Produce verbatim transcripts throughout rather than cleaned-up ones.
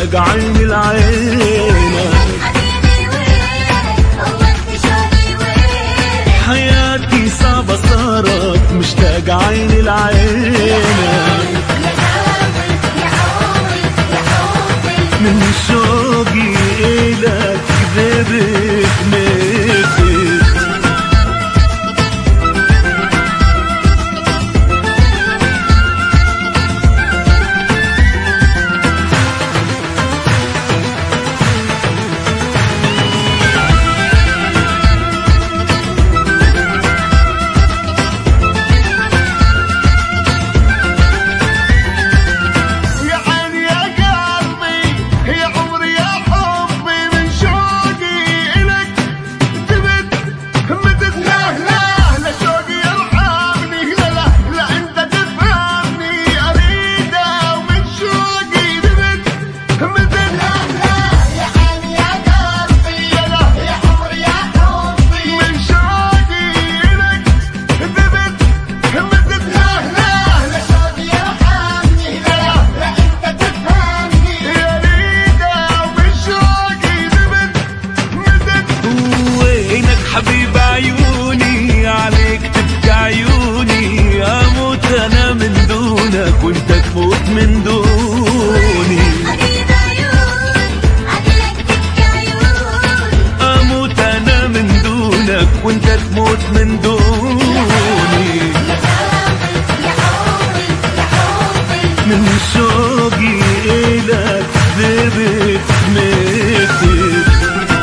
مشتاق عين العين. حياتي صعبة صارت مشتاق عين العين. من شوقي إلك كذبت ميتت. حبيب عيوني عليك تبكي عيوني. اموت انا من دونك وانت تموت من دوني. حبيب عيوني عليك تبكي عيوني. اموت انا من دونك وانت تموت من دوني. من شوقي الك ذبت ميتت.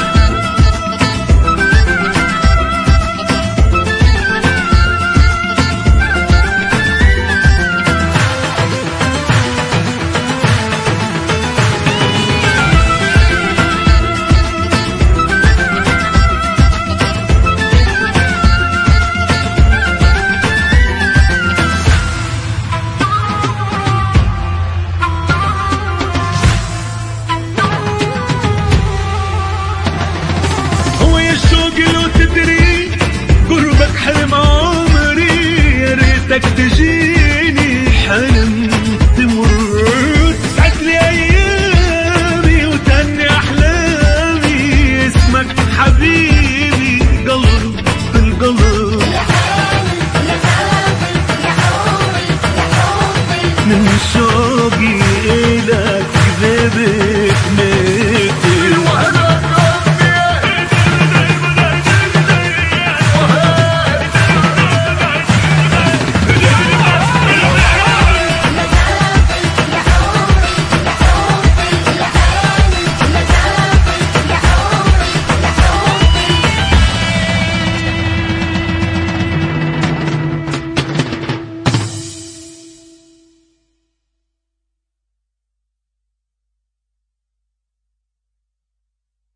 حلم عمري يا ريتك تجيني حلم تمر. تسعد لي ايامي وتهني احلامي. اسمك حبيبي قلب بالقلب. يا حبيبي يا حبيبي يا حبيبي يا حبيبي. من شوقي